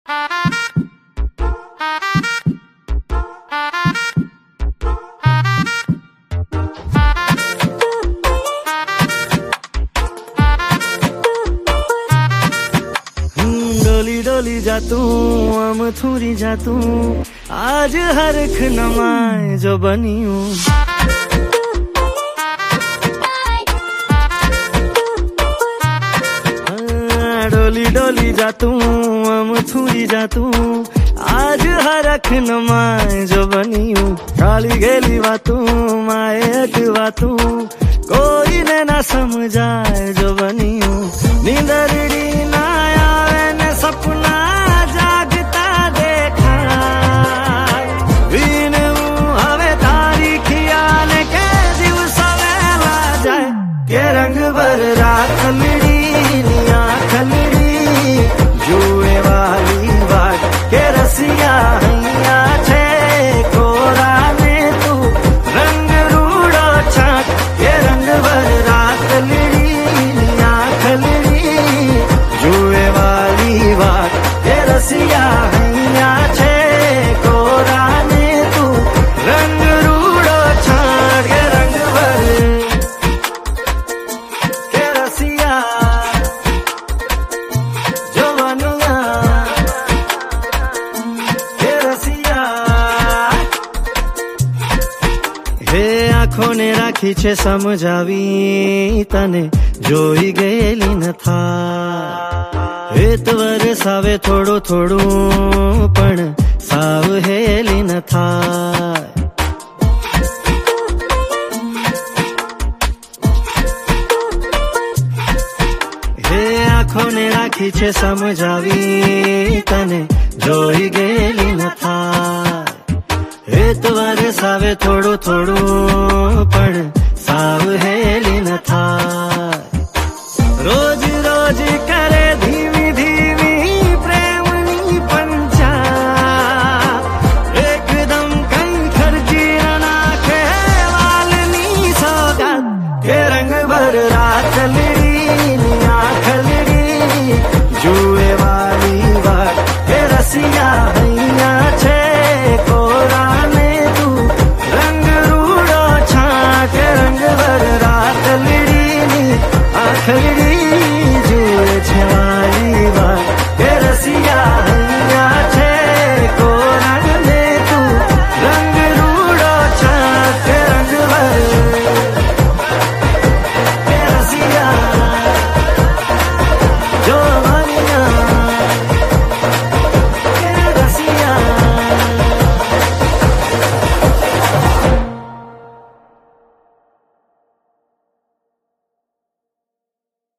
डोली डोली जातू हम थूरी जातू आज हर एक नमाए जो बनी हूँ। डोली डोली जातू हम थूरी जातू आज हर एक नमाए जो बनी हूँ। काली गेली बातू माए अट बातू कोई ने ना समझाए जो बनी हूँ। नींदरड़ी ना आवे ने सपना जागता देखा बीन हवे तारी खियाल के दिवस वेला जाए के रंग भर रात खलड़ी खलड़ी जुए वाली बात के रसिया हैया छे कोरा में तू रंग रूड़ो छाट के रंग भर रात खलड़ी खलड़ी जुए वाली बात के रसिया हैया छे कोरा में तू रंग रूड़ो छाट के रंग भर के रसिया आँखों ने राखी छे समझावी तने जोई गेली न था हेत वरसावे थोड़ो थोड़ू पण साव हेली न था। हे आँखों ने राखी छे समझावी तने जोई